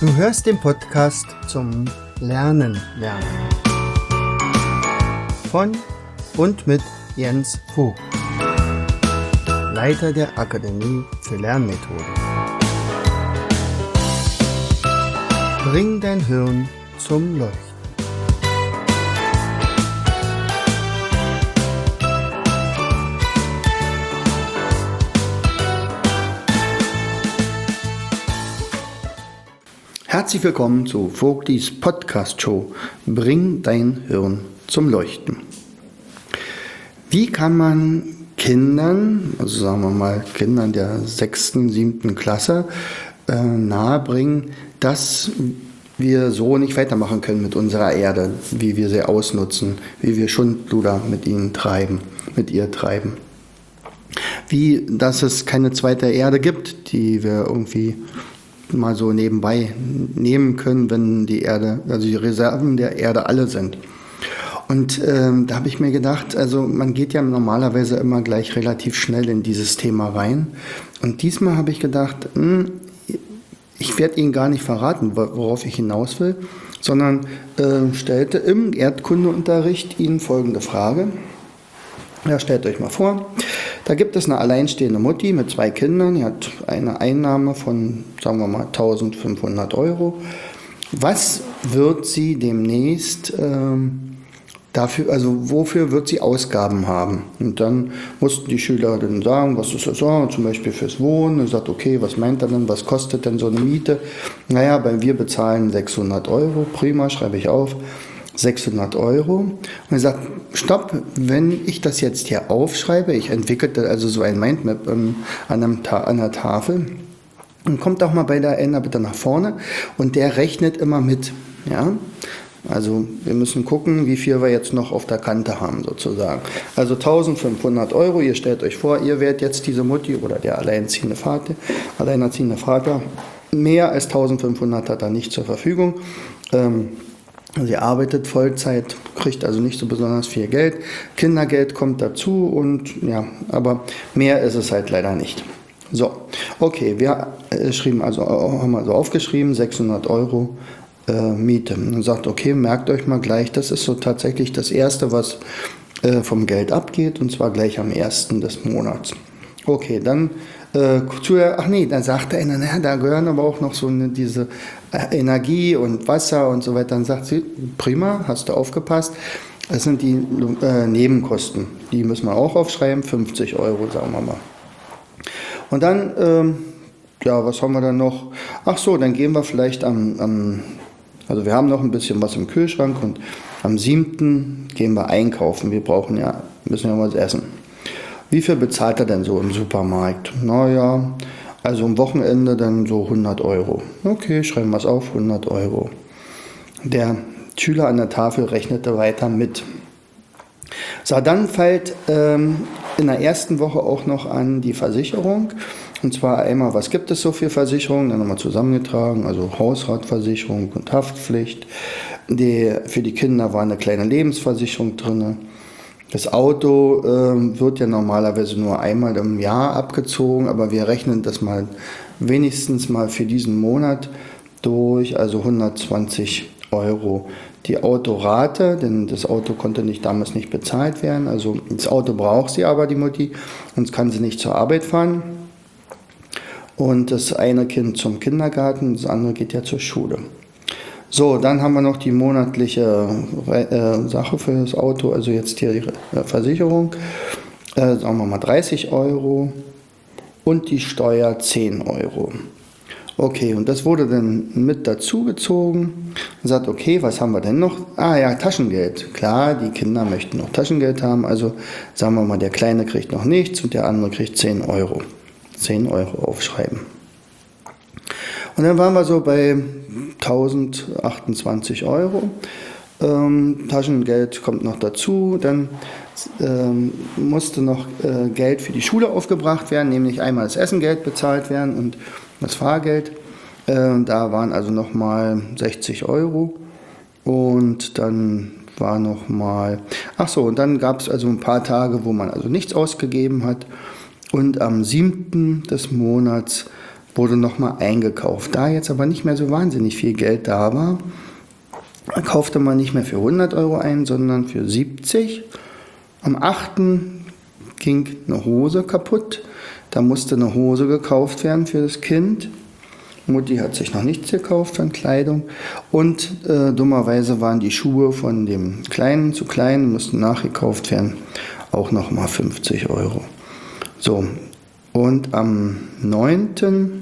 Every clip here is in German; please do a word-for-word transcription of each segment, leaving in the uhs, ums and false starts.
Du hörst den Podcast zum Lernen lernen von und mit Jens Vogt, Leiter der Akademie für Lernmethoden. Bring dein Hirn zum Leuchten. Herzlich willkommen zu Vogtis Podcast-Show Bring dein Hirn zum Leuchten. Wie kann man Kindern, also sagen wir mal Kindern der sechsten, siebten Klasse, äh, nahebringen, dass wir so nicht weitermachen können mit unserer Erde, wie wir sie ausnutzen, wie wir Schundluder mit ihnen treiben, mit ihr treiben. Wie, dass es keine zweite Erde gibt, die wir irgendwie mal so nebenbei nehmen können, wenn die Erde, also die Reserven der Erde alle sind. Und ähm, da habe ich mir gedacht, also man geht ja normalerweise immer gleich relativ schnell in dieses Thema rein. Und diesmal habe ich gedacht, mh, ich werde Ihnen gar nicht verraten, worauf ich hinaus will, sondern äh, stellte im Erdkundeunterricht Ihnen folgende Frage. Ja, stellt euch mal vor, da gibt es eine alleinstehende Mutti mit zwei Kindern, die hat eine Einnahme von, sagen wir mal, eintausendfünfhundert Euro. Was wird sie demnächst ähm, dafür, also wofür wird sie Ausgaben haben? Und dann mussten die Schüler dann sagen, was ist das so, zum Beispiel fürs Wohnen. Er sagt, okay, was meint er denn, was kostet denn so eine Miete? Naja, weil wir bezahlen sechshundert Euro, prima, schreibe ich auf. sechshundert Euro. Und er sagt, stopp, wenn ich das jetzt hier aufschreibe, ich entwickelte also so ein Mindmap ähm, an, einem Ta- an der Tafel, und kommt auch mal bei der Ender bitte nach vorne und der rechnet immer mit. Ja? Also wir müssen gucken, wie viel wir jetzt noch auf der Kante haben sozusagen. Also eintausendfünfhundert Euro, ihr stellt euch vor, ihr werdet jetzt diese Mutti oder der alleinerziehende Vater, alleinerziehende Vater, mehr als eintausendfünfhundert hat er nicht zur Verfügung. Ähm, Sie arbeitet Vollzeit, kriegt also nicht so besonders viel Geld. Kindergeld kommt dazu und ja, aber mehr ist es halt leider nicht. So, okay, wir äh, schrieben also, haben also aufgeschrieben, sechshundert Euro äh, Miete. Und sagt, okay, merkt euch mal gleich, das ist so tatsächlich das Erste, was äh, vom Geld abgeht, und zwar gleich am ersten des Monats. Okay, dann äh, zu, ach nee, dann sagte einer, naja, da gehören aber auch noch so eine, diese äh, Energie und Wasser und so weiter. Dann sagt sie, prima, hast du aufgepasst. Das sind die äh, Nebenkosten. Die müssen wir auch aufschreiben, fünfzig Euro, sagen wir mal. Und dann, ähm, ja, was haben wir dann noch? Ach so, dann gehen wir vielleicht am, am, also wir haben noch ein bisschen was im Kühlschrank und am siebten gehen wir einkaufen. Wir brauchen ja, müssen ja was essen. Wie viel bezahlt er denn so im Supermarkt? Naja, also am Wochenende dann so hundert Euro. Okay, schreiben wir es auf, hundert Euro. Der Schüler an der Tafel rechnete weiter mit. So, dann fällt ähm, in der ersten Woche auch noch an die Versicherung. Und zwar einmal, was gibt es so für Versicherungen? Dann nochmal zusammengetragen, also Hausratversicherung und Haftpflicht. Die, für die Kinder war eine kleine Lebensversicherung drin. Das Auto äh, wird ja normalerweise nur einmal im Jahr abgezogen, aber wir rechnen das mal wenigstens mal für diesen Monat durch, also hundertzwanzig Euro. Die Autorate, denn das Auto konnte nicht, damals nicht bezahlt werden, also das Auto braucht sie aber, die Mutti, sonst kann sie nicht zur Arbeit fahren. Und das eine Kind zum Kindergarten, das andere geht ja zur Schule. So, dann haben wir noch die monatliche äh, Sache für das Auto, also jetzt hier die äh, Versicherung, äh, sagen wir mal dreißig Euro und die Steuer zehn Euro. Okay, und das wurde dann mit dazugezogen und sagt, okay, was haben wir denn noch? Ah ja, Taschengeld. Klar, die Kinder möchten noch Taschengeld haben, also sagen wir mal, der Kleine kriegt noch nichts und der andere kriegt zehn Euro. zehn Euro aufschreiben. Und dann waren wir so bei eintausendachtundzwanzig Euro. Ähm, Taschengeld kommt noch dazu. Dann ähm, musste noch äh, Geld für die Schule aufgebracht werden, nämlich einmal das Essengeld bezahlt werden und das Fahrgeld. Äh, da waren also nochmal sechzig Euro. Und dann war nochmal, ach so, und dann gab es also ein paar Tage, wo man also nichts ausgegeben hat. Und am siebten des Monats wurde nochmal eingekauft. Da jetzt aber nicht mehr so wahnsinnig viel Geld da war, kaufte man nicht mehr für hundert Euro ein, sondern für siebzig. Am achten ging eine Hose kaputt. Da musste eine Hose gekauft werden für das Kind. Mutti hat sich noch nichts gekauft an Kleidung. Und äh, dummerweise waren die Schuhe von dem Kleinen zu klein, mussten nachgekauft werden. Auch nochmal fünfzig Euro. So, und am neunten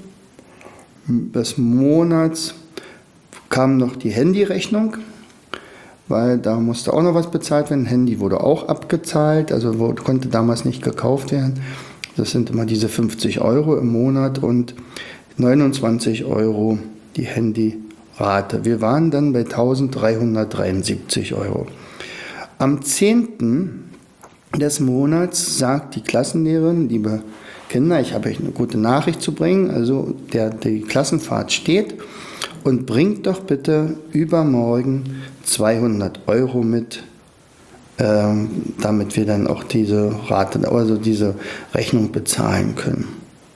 des Monats kam noch die Handyrechnung, weil da musste auch noch was bezahlt werden. Handy wurde auch abgezahlt, also wurde, konnte damals nicht gekauft werden. Das sind immer diese fünfzig Euro im Monat und neunundzwanzig Euro die Handyrate. Wir waren dann bei eintausenddreihundertdreiundsiebzig Euro. Am zehnten des Monats sagt die Klassenlehrerin, liebe Kinder, ich habe euch eine gute Nachricht zu bringen, also der, die Klassenfahrt steht und bringt doch bitte übermorgen zweihundert Euro mit, ähm, damit wir dann auch diese Rate, also diese Rechnung bezahlen können.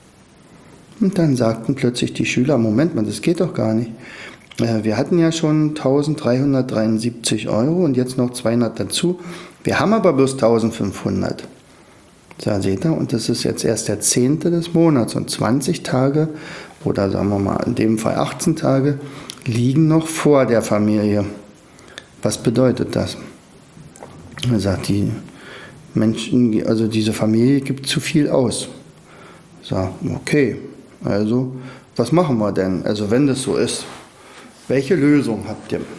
Und dann sagten plötzlich die Schüler, Moment mal, das geht doch gar nicht. Äh, wir hatten ja schon eintausenddreihundertdreiundsiebzig Euro und jetzt noch zweihundert dazu. Wir haben aber bloß eintausendfünfhundert. Da seht ihr, und das ist jetzt erst der zehnte des Monats und zwanzig Tage oder sagen wir mal in dem Fall achtzehn Tage liegen noch vor der Familie. Was bedeutet das? Er sagt, die Menschen, also diese Familie gibt zu viel aus. Ich sage, okay, also was machen wir denn? Also wenn das so ist, welche Lösung habt ihr?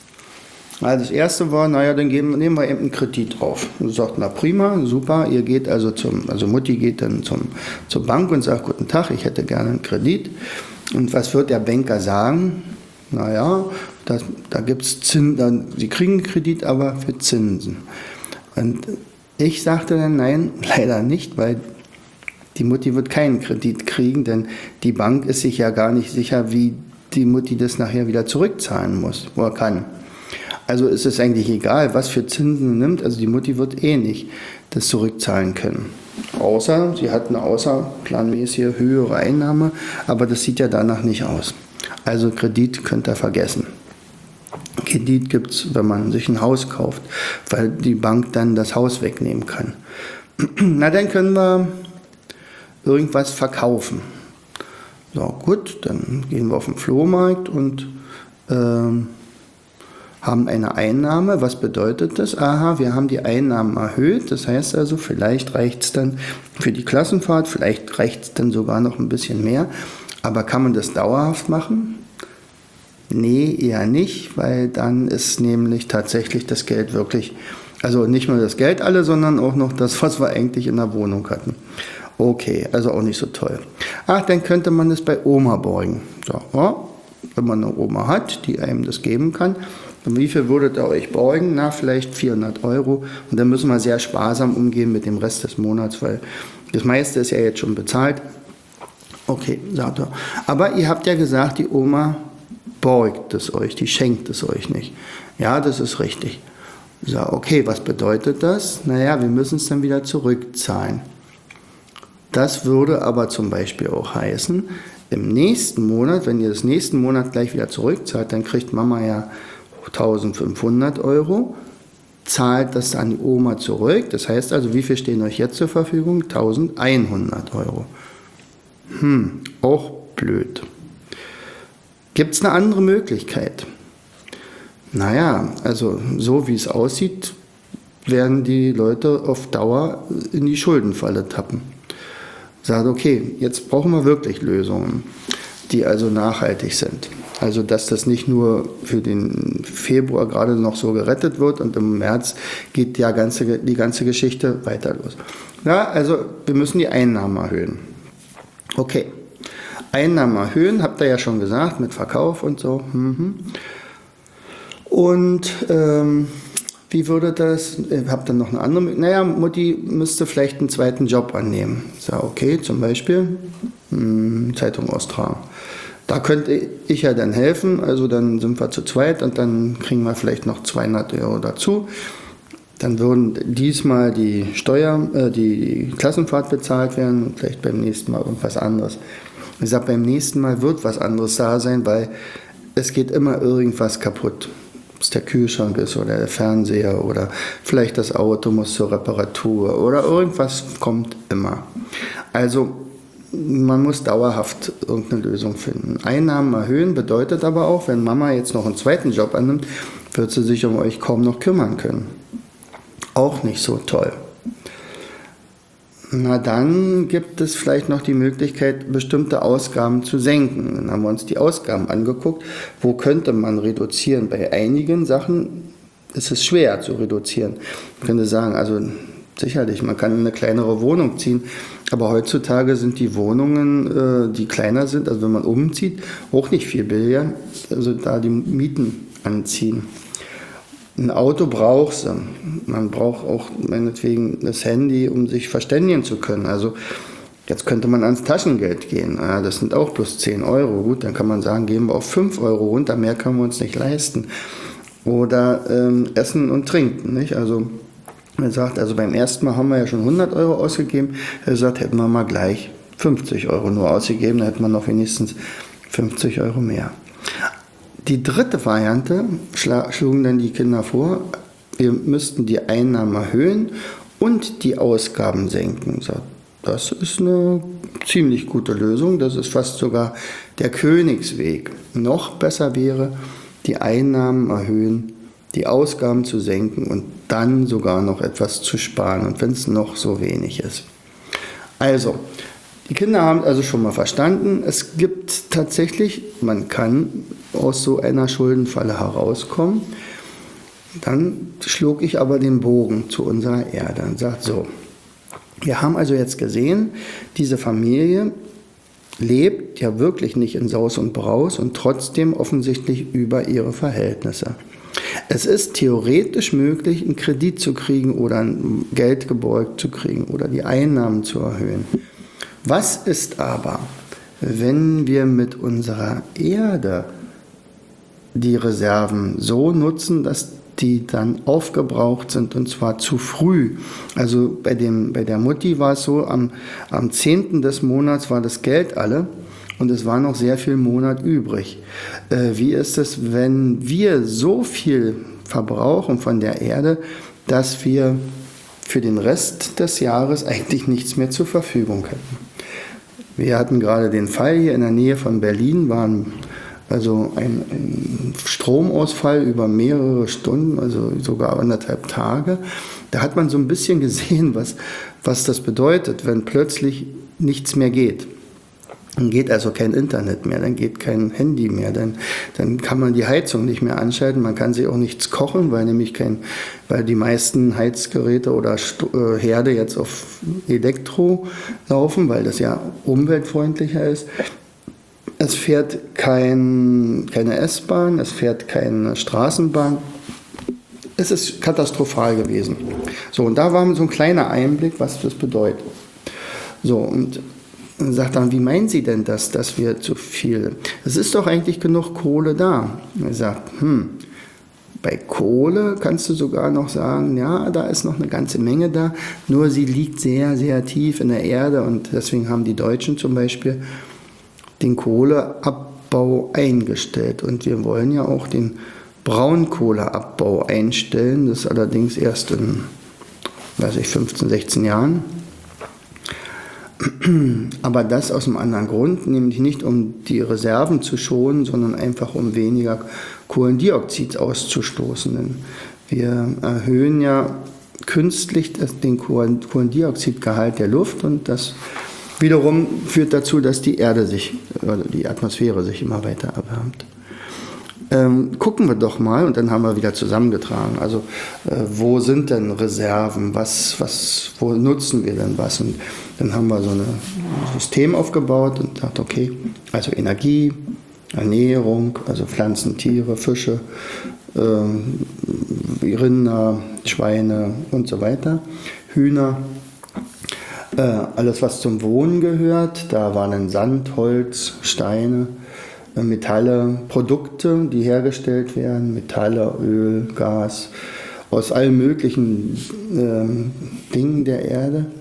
Also das erste war, naja, dann geben, nehmen wir eben einen Kredit auf. Und sagt, na prima, super, ihr geht also zum, also Mutti geht dann zum, zur Bank und sagt, guten Tag, ich hätte gerne einen Kredit. Und was wird der Banker sagen? Naja, das, da gibt es Zinsen, Sie kriegen einen Kredit, aber für Zinsen. Und ich sagte dann, nein, leider nicht, weil die Mutti wird keinen Kredit kriegen, denn die Bank ist sich ja gar nicht sicher, wie die Mutti das nachher wieder zurückzahlen muss oder kann. Also ist es eigentlich egal, was für Zinsen nimmt, also die Mutti wird eh nicht das zurückzahlen können. Außer, sie hat eine außerplanmäßige höhere Einnahme, aber das sieht ja danach nicht aus. Also Kredit könnt ihr vergessen. Kredit gibt es, wenn man sich ein Haus kauft, weil die Bank dann das Haus wegnehmen kann. Na, dann können wir irgendwas verkaufen. So, gut, dann gehen wir auf den Flohmarkt und ähm, haben eine Einnahme. Was bedeutet das? Aha, wir haben die Einnahmen erhöht. Das heißt also, vielleicht reicht es dann für die Klassenfahrt, vielleicht reicht es dann sogar noch ein bisschen mehr. Aber kann man das dauerhaft machen? Nee, eher nicht, weil dann ist nämlich tatsächlich das Geld wirklich, also nicht nur das Geld alle, sondern auch noch das, was wir eigentlich in der Wohnung hatten. Okay, also auch nicht so toll. Ach, dann könnte man das bei Oma borgen. So, ja, wenn man eine Oma hat, die einem das geben kann. Und wie viel würdet ihr euch borgen? Na, vielleicht vierhundert Euro. Und dann müssen wir sehr sparsam umgehen mit dem Rest des Monats, weil das meiste ist ja jetzt schon bezahlt. Okay, sagt er. Aber ihr habt ja gesagt, die Oma borgt es euch, die schenkt es euch nicht. Ja, das ist richtig. So, okay, was bedeutet das? Naja, wir müssen es dann wieder zurückzahlen. Das würde aber zum Beispiel auch heißen, im nächsten Monat, wenn ihr das nächsten Monat gleich wieder zurückzahlt, dann kriegt Mama ja eintausendfünfhundert Euro, zahlt das an die Oma zurück. Das heißt also, wie viel stehen euch jetzt zur Verfügung? eintausendeinhundert Euro. Hm, auch blöd. Gibt es eine andere Möglichkeit? Naja, also so wie es aussieht, werden die Leute auf Dauer in die Schuldenfalle tappen. Sagt, okay, jetzt brauchen wir wirklich Lösungen, die also nachhaltig sind. Also dass das nicht nur für den Februar gerade noch so gerettet wird und im März geht ja ganze, die ganze Geschichte weiter los. Ja, also wir müssen die Einnahmen erhöhen. Okay, Einnahmen erhöhen, habt ihr ja schon gesagt, mit Verkauf und so. Und ähm, wie würde das, ihr habt dann noch eine andere, naja, Mutti müsste vielleicht einen zweiten Job annehmen. So, okay, zum Beispiel mh, Zeitung austragen. Da könnte ich ja dann helfen, also dann sind wir zu zweit und dann kriegen wir vielleicht noch zweihundert Euro dazu. Dann würden diesmal die Steuer, äh, die Klassenfahrt bezahlt werden und vielleicht beim nächsten Mal irgendwas anderes. Ich sage, beim nächsten Mal wird was anderes da sein, weil es geht immer irgendwas kaputt. Ob es der Kühlschrank ist oder der Fernseher oder vielleicht das Auto muss zur Reparatur oder irgendwas kommt immer. Also man muss dauerhaft irgendeine Lösung finden. Einnahmen erhöhen bedeutet aber auch, wenn Mama jetzt noch einen zweiten Job annimmt, wird sie sich um euch kaum noch kümmern können. Auch nicht so toll. Na dann gibt es vielleicht noch die Möglichkeit, bestimmte Ausgaben zu senken. Dann haben wir uns die Ausgaben angeguckt. Wo könnte man reduzieren? Bei einigen Sachen ist es schwer zu reduzieren. Man könnte sagen, also sicherlich, man kann in eine kleinere Wohnung ziehen, aber heutzutage sind die Wohnungen, die kleiner sind, also wenn man umzieht, auch nicht viel billiger, also da die Mieten anziehen. Ein Auto braucht sie. Man braucht auch meinetwegen das Handy, um sich verständigen zu können. Also jetzt könnte man ans Taschengeld gehen. Ja, das sind auch plus zehn Euro. Gut, dann kann man sagen, gehen wir auf fünf Euro runter, mehr können wir uns nicht leisten. Oder ähm, Essen und Trinken. Nicht? Also er sagt, also beim ersten Mal haben wir ja schon hundert Euro ausgegeben. Er sagt, hätten wir mal gleich fünfzig Euro nur ausgegeben, dann hätten wir noch wenigstens fünfzig Euro mehr. Die dritte Variante schlugen dann die Kinder vor, wir müssten die Einnahmen erhöhen und die Ausgaben senken. Das ist eine ziemlich gute Lösung, das ist fast sogar der Königsweg. Noch besser wäre, die Einnahmen erhöhen, die Ausgaben zu senken und dann sogar noch etwas zu sparen, und wenn es noch so wenig ist. Also, die Kinder haben also schon mal verstanden, es gibt tatsächlich, man kann aus so einer Schuldenfalle herauskommen. Dann schlug ich aber den Bogen zu unserer Erde und sagte so, wir haben also jetzt gesehen, diese Familie lebt ja wirklich nicht in Saus und Braus und trotzdem offensichtlich über ihre Verhältnisse. Es ist theoretisch möglich, einen Kredit zu kriegen oder ein Geld gebeugt zu kriegen oder die Einnahmen zu erhöhen. Was ist aber, wenn wir mit unserer Erde die Reserven so nutzen, dass die dann aufgebraucht sind, und zwar zu früh? Also bei, dem, bei der Mutti war es so, am, am zehnten des Monats war das Geld alle und es war noch sehr viel Monat übrig. Äh, wie ist es, wenn wir so viel verbrauchen von der Erde, dass wir für den Rest des Jahres eigentlich nichts mehr zur Verfügung hätten? Wir hatten gerade den Fall hier in der Nähe von Berlin, waren also ein, ein Stromausfall über mehrere Stunden, also sogar anderthalb Tage. Da hat man so ein bisschen gesehen, was, was das bedeutet, wenn plötzlich nichts mehr geht. Dann geht also kein Internet mehr, dann geht kein Handy mehr, dann, dann kann man die Heizung nicht mehr anschalten, man kann sich auch nichts kochen, weil nämlich kein, weil die meisten Heizgeräte oder Sto- äh, Herde jetzt auf Elektro laufen, weil das ja umweltfreundlicher ist. Es fährt kein, keine S-Bahn, es fährt keine Straßenbahn. Es ist katastrophal gewesen. So, und da war so ein kleiner Einblick, was das bedeutet. So, und dann sagt dann, wie meinen Sie denn das, dass wir zu viel? Es ist doch eigentlich genug Kohle da. Er sagt, hm, bei Kohle kannst du sogar noch sagen, ja, da ist noch eine ganze Menge da, nur sie liegt sehr, sehr tief in der Erde und deswegen haben die Deutschen zum Beispiel den Kohleabbau eingestellt. Und wir wollen ja auch den Braunkohleabbau einstellen, das allerdings erst in, weiß ich, fünfzehn, sechzehn Jahren. Aber das aus einem anderen Grund, nämlich nicht um die Reserven zu schonen, sondern einfach um weniger Kohlendioxid auszustoßen. Denn wir erhöhen ja künstlich den Kohlendioxidgehalt der Luft und das wiederum führt dazu, dass die Erde sich, oder die Atmosphäre sich immer weiter erwärmt. Ähm, gucken wir doch mal, und dann haben wir wieder zusammengetragen, also äh, wo sind denn Reserven, was, was, wo nutzen wir denn was? Und dann haben wir so ein System aufgebaut und gesagt, okay, also Energie, Ernährung, also Pflanzen, Tiere, Fische, äh, Rinder, Schweine und so weiter, Hühner, äh, alles was zum Wohnen gehört, da waren dann Sand, Holz, Steine, Metalle, Produkte, die hergestellt werden, Metalle, Öl, Gas, aus allen möglichen äh, Dingen der Erde.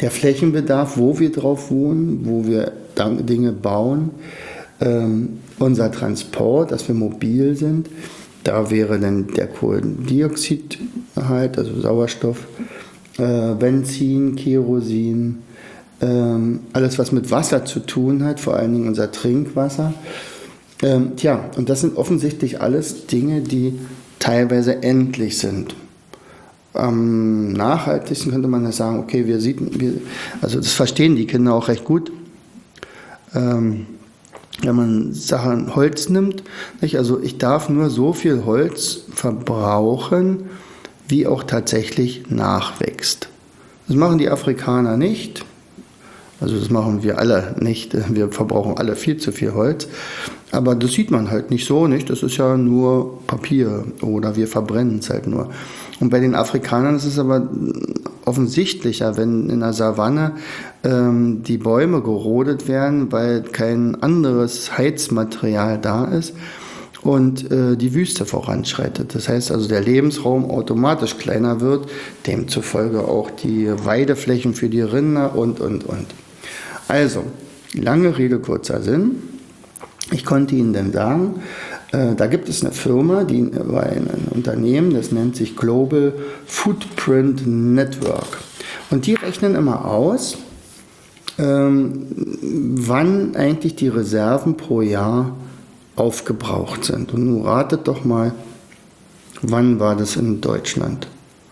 der Flächenbedarf, wo wir drauf wohnen, wo wir Dinge bauen, ähm, unser Transport, dass wir mobil sind. Da wäre dann der Kohlendioxid halt, also Sauerstoff, äh, Benzin, Kerosin, ähm, alles was mit Wasser zu tun hat, vor allen Dingen unser Trinkwasser. Ähm, tja, und das sind offensichtlich alles Dinge, die teilweise endlich sind. Am nachhaltigsten könnte man ja sagen, okay, wir sieht, wir, also das verstehen die Kinder auch recht gut. Ähm, wenn man Sachen Holz nimmt, nicht? Also ich darf nur so viel Holz verbrauchen, wie auch tatsächlich nachwächst. Das machen die Afrikaner nicht. Also das machen wir alle nicht. Wir verbrauchen alle viel zu viel Holz. Aber das sieht man halt nicht so, nicht? Das ist ja nur Papier oder wir verbrennen es halt nur. Und bei den Afrikanern ist es aber offensichtlicher, wenn in der Savanne ähm, die Bäume gerodet werden, weil kein anderes Heizmaterial da ist und äh, die Wüste voranschreitet. Das heißt also, der Lebensraum automatisch kleiner wird, demzufolge auch die Weideflächen für die Rinder und, und, und. Also, lange Rede, kurzer Sinn. Ich konnte Ihnen dann sagen, äh, da gibt es eine Firma, die war ein, ein Unternehmen, das nennt sich Global Footprint Network. Und die rechnen immer aus, ähm, wann eigentlich die Reserven pro Jahr aufgebraucht sind. Und nun ratet doch mal, wann war das in Deutschland?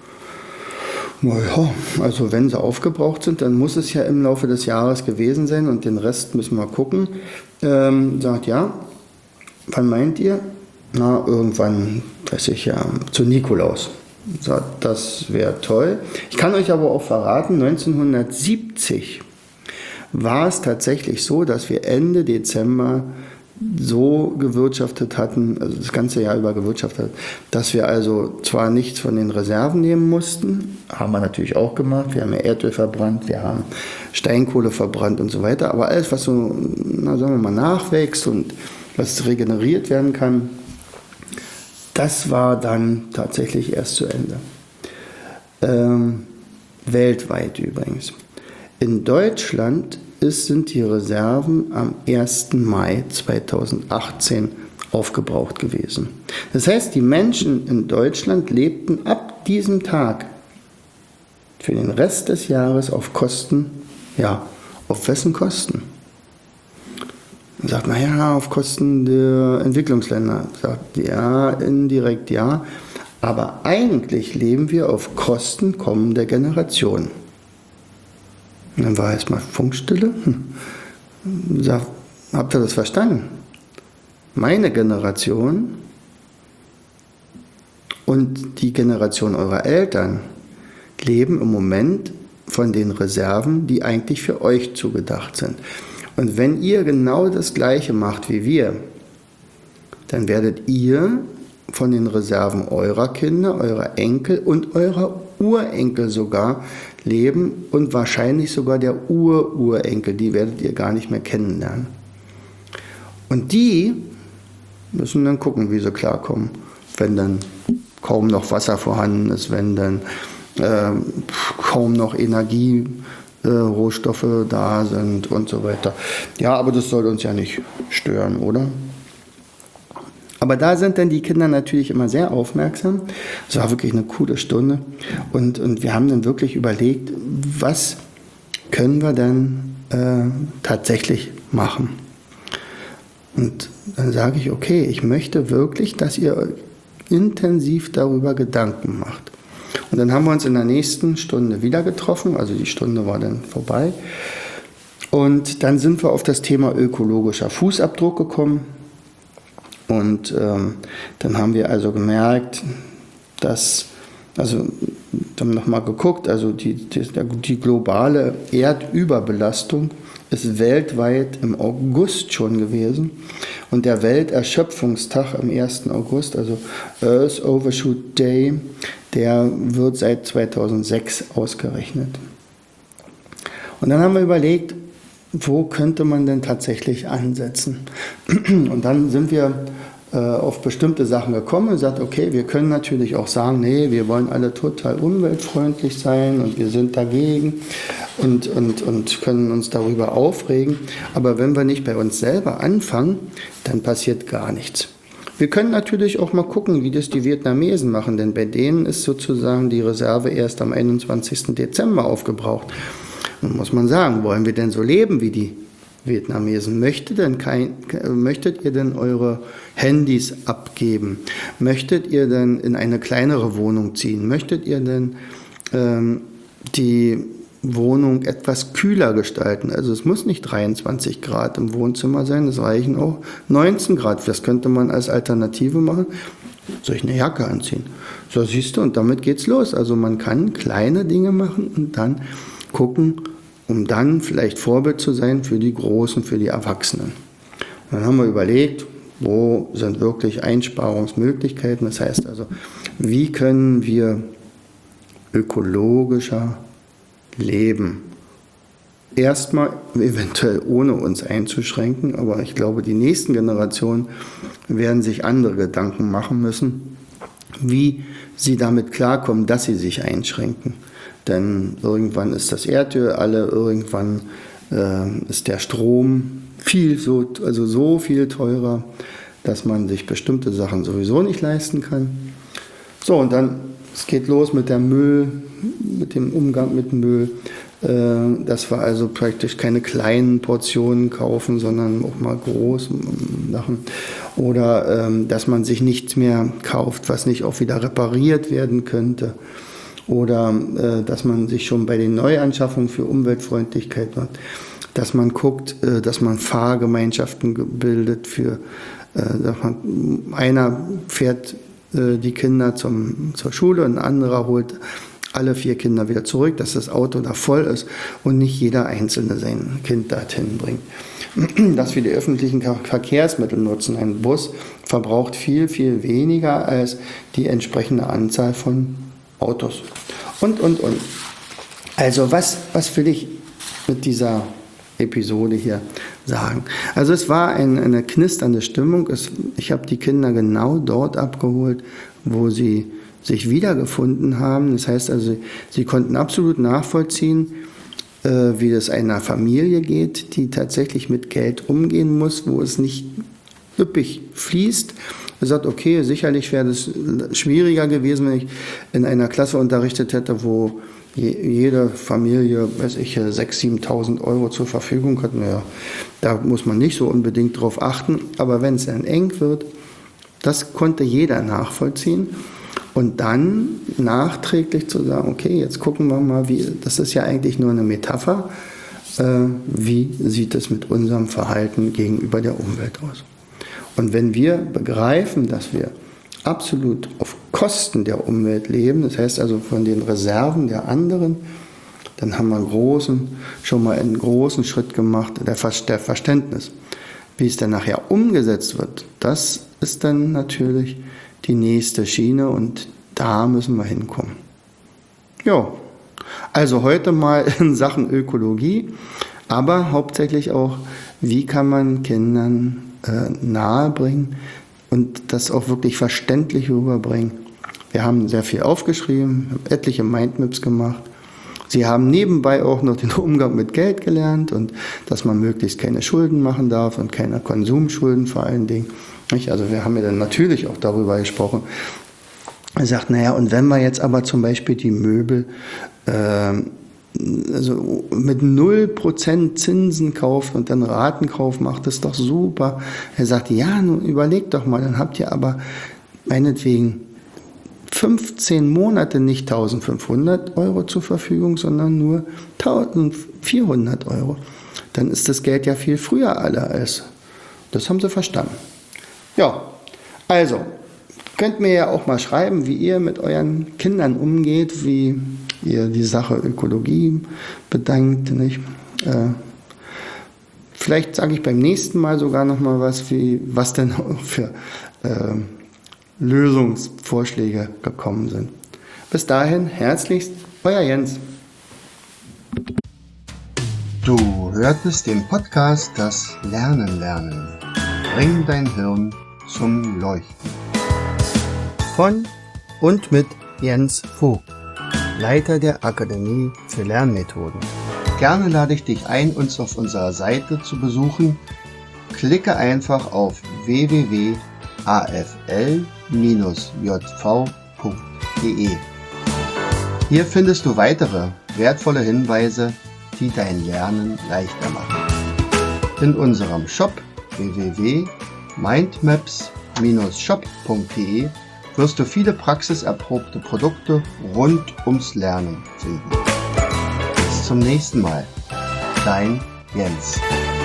Naja, also wenn sie aufgebraucht sind, dann muss es ja im Laufe des Jahres gewesen sein und den Rest müssen wir gucken. Ähm, sagt, ja, wann meint ihr? Na, irgendwann, weiß ich ja, zu Nikolaus. Sagt, das wäre toll. Ich kann euch aber auch verraten, neunzehnhundertsiebzig war es tatsächlich so, dass wir Ende Dezember so gewirtschaftet hatten, also das ganze Jahr über gewirtschaftet, dass wir also zwar nichts von den Reserven nehmen mussten, haben wir natürlich auch gemacht, wir haben ja Erdöl verbrannt, wir haben Steinkohle verbrannt und so weiter, aber alles, was so, na, sagen wir mal, nachwächst und was regeneriert werden kann, das war dann tatsächlich erst zu Ende. Ähm, weltweit übrigens. In Deutschland ist, sind die Reserven am ersten Mai zweitausendachtzehn aufgebraucht gewesen. Das heißt, die Menschen in Deutschland lebten ab diesem Tag für den Rest des Jahres auf Kosten, ja, auf wessen Kosten? Man sagt, naja, auf Kosten der Entwicklungsländer. Sagt, ja, indirekt ja, aber eigentlich leben wir auf Kosten kommender Generationen. Und dann war erstmal Funkstille. Hm. Sagt, habt ihr das verstanden? Meine Generation und die Generation eurer Eltern leben im Moment von den Reserven, die eigentlich für euch zugedacht sind. Und wenn ihr genau das Gleiche macht wie wir, dann werdet ihr von den Reserven eurer Kinder, eurer Enkel und eurer Urenkel sogar leben und wahrscheinlich sogar der Ur-Urenkel, die werdet ihr gar nicht mehr kennenlernen. Und die müssen dann gucken, wie sie klarkommen, wenn dann kaum noch Wasser vorhanden ist, wenn dann äh, kaum noch Energie, äh, Rohstoffe da sind und so weiter. Ja, aber das soll uns ja nicht stören, oder? Aber da sind dann die Kinder natürlich immer sehr aufmerksam. Es war wirklich eine coole Stunde. Und, und wir haben dann wirklich überlegt, was können wir denn äh, tatsächlich machen? Und dann sage ich, okay, ich möchte wirklich, dass ihr intensiv darüber Gedanken macht. Und dann haben wir uns in der nächsten Stunde wieder getroffen, also die Stunde war dann vorbei. Und dann sind wir auf das Thema ökologischer Fußabdruck gekommen. Und ähm, dann haben wir also gemerkt, dass, also haben nochmal geguckt, also die, die, die globale Erdüberbelastung ist weltweit im August schon gewesen. Und der Welterschöpfungstag am ersten August, also Earth Overshoot Day, der wird seit zweitausendsechs ausgerechnet. Und dann haben wir überlegt, wo könnte man denn tatsächlich ansetzen? Und dann sind wir äh, auf bestimmte Sachen gekommen und sagt, okay, wir können natürlich auch sagen, nee, wir wollen alle total umweltfreundlich sein und wir sind dagegen und, und, und können uns darüber aufregen. Aber wenn wir nicht bei uns selber anfangen, dann passiert gar nichts. Wir können natürlich auch mal gucken, wie das die Vietnamesen machen, denn bei denen ist sozusagen die Reserve erst am einundzwanzigsten Dezember aufgebraucht. Nun muss man sagen, wollen wir denn so leben wie die Vietnamesen? Möchtet, denn kein, möchtet ihr denn eure Handys abgeben? Möchtet ihr denn in eine kleinere Wohnung ziehen? Möchtet ihr denn ähm, die Wohnung etwas kühler gestalten? Also es muss nicht dreiundzwanzig Grad im Wohnzimmer sein, es reichen auch neunzehn Grad. Das könnte man als Alternative machen. Soll ich eine Jacke anziehen? So, siehst du, und damit geht's los. Also man kann kleine Dinge machen und dann gucken, um dann vielleicht Vorbild zu sein für die Großen, für die Erwachsenen. Und dann haben wir überlegt, wo sind wirklich Einsparungsmöglichkeiten? Das heißt also, wie können wir ökologischer leben? Erstmal eventuell ohne uns einzuschränken, aber ich glaube, die nächsten Generationen werden sich andere Gedanken machen müssen, wie sie damit klarkommen, dass sie sich einschränken. Denn irgendwann ist das Erdöl alle, irgendwann äh, ist der Strom viel so, also so viel teurer, dass man sich bestimmte Sachen sowieso nicht leisten kann. So, und dann, es geht los mit dem Müll, mit dem Umgang mit Müll, äh, dass wir also praktisch keine kleinen Portionen kaufen, sondern auch mal groß machen. Oder ähm, dass man sich nichts mehr kauft, was nicht auch wieder repariert werden könnte. Oder äh, dass man sich schon bei den Neuanschaffungen für Umweltfreundlichkeit macht, dass man guckt, äh, dass man Fahrgemeinschaften bildet für, äh, dass man, einer fährt äh, die Kinder zum, zur Schule und ein anderer holt alle vier Kinder wieder zurück, dass das Auto da voll ist und nicht jeder Einzelne sein Kind dorthin bringt. Dass wir die öffentlichen Verkehrsmittel nutzen. Ein Bus verbraucht viel, viel weniger als die entsprechende Anzahl von Autos. Und, und, und. Also was, was will ich mit dieser Episode hier sagen? Also es war ein, eine knisternde Stimmung. Es, ich habe die Kinder genau dort abgeholt, wo sie sich wiedergefunden haben. Das heißt also, sie konnten absolut nachvollziehen, äh, wie das einer Familie geht, die tatsächlich mit Geld umgehen muss, wo es nicht üppig fließt. Er sagt, okay, sicherlich wäre es schwieriger gewesen, wenn ich in einer Klasse unterrichtet hätte, wo jede Familie, weiß ich, sechstausend, siebentausend Euro zur Verfügung hat. Naja, da muss man nicht so unbedingt drauf achten. Aber wenn es dann eng wird, das konnte jeder nachvollziehen. Und dann nachträglich zu sagen, okay, jetzt gucken wir mal, wie, das ist ja eigentlich nur eine Metapher, äh, wie sieht es mit unserem Verhalten gegenüber der Umwelt aus? Und wenn wir begreifen, dass wir absolut auf Kosten der Umwelt leben, das heißt also von den Reserven der anderen, dann haben wir einen großen, schon mal einen großen Schritt gemacht, der Verständnis. Wie es dann nachher umgesetzt wird, das ist dann natürlich die nächste Schiene und da müssen wir hinkommen. Ja, also heute mal in Sachen Ökologie, aber hauptsächlich auch, wie kann man Kindern äh, nahebringen und das auch wirklich verständlich rüberbringen. Wir haben sehr viel aufgeschrieben, haben etliche Mindmaps gemacht. Sie haben nebenbei auch noch den Umgang mit Geld gelernt und dass man möglichst keine Schulden machen darf und keine Konsumschulden vor allen Dingen. Also wir haben ja dann natürlich auch darüber gesprochen. Er sagt, naja, und wenn man jetzt aber zum Beispiel die Möbel äh, also mit null Prozent Zinsen kauft und dann Ratenkauf macht, das ist doch super. Er sagt, ja, nun überlegt doch mal, dann habt ihr aber meinetwegen fünfzehn Monate nicht eintausendfünfhundert Euro zur Verfügung, sondern nur eintausendvierhundert Euro. Dann ist das Geld ja viel früher alle als. Das haben sie verstanden. Ja, also, könnt mir ja auch mal schreiben, wie ihr mit euren Kindern umgeht, wie ihr die Sache Ökologie bedankt. Nicht? Äh, vielleicht sage ich beim nächsten Mal sogar noch mal was, wie, was denn auch für äh, Lösungsvorschläge gekommen sind. Bis dahin, herzlichst, euer Jens. Du hörtest den Podcast Das Lernen lernen. Bring dein Hirn zum Leuchten. Von und mit Jens Vogt, Leiter der Akademie für Lernmethoden. Gerne lade ich dich ein, uns auf unserer Seite zu besuchen. Klicke einfach auf w w w punkt a f l bindestrich j v punkt d e. Hier findest du weitere wertvolle Hinweise, die dein Lernen leichter machen. In unserem Shop w w w punkt mindmaps bindestrich shop punkt d e wirst du viele praxiserprobte Produkte rund ums Lernen finden. Bis zum nächsten Mal. Dein Jens.